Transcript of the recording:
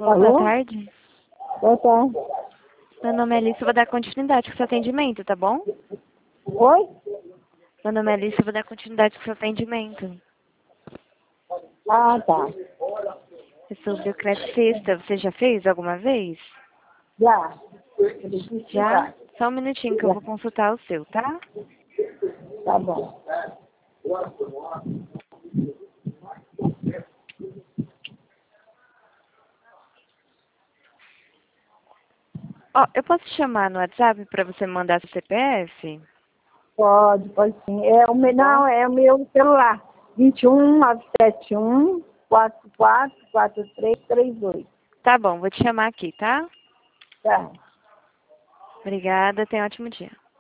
Alô, Alô? boa tarde. Boa tarde. Meu nome é Alice, eu vou dar continuidade com o seu atendimento, tá bom? Oi? Meu nome é Alice, eu vou dar continuidade com o seu atendimento. Ah, tá. É sobre o Crescista, você já fez alguma vez? Já. Já? Só um minutinho que eu Já. vou consultar o seu, tá? Tá bom. Ó, eu posso te chamar no WhatsApp pra você me mandar seu CPF? Pode sim. Não, é o meu celular. 21 971 44 4338. Tá bom, vou te chamar aqui, tá? Tá. Obrigada, tenha um ótimo dia.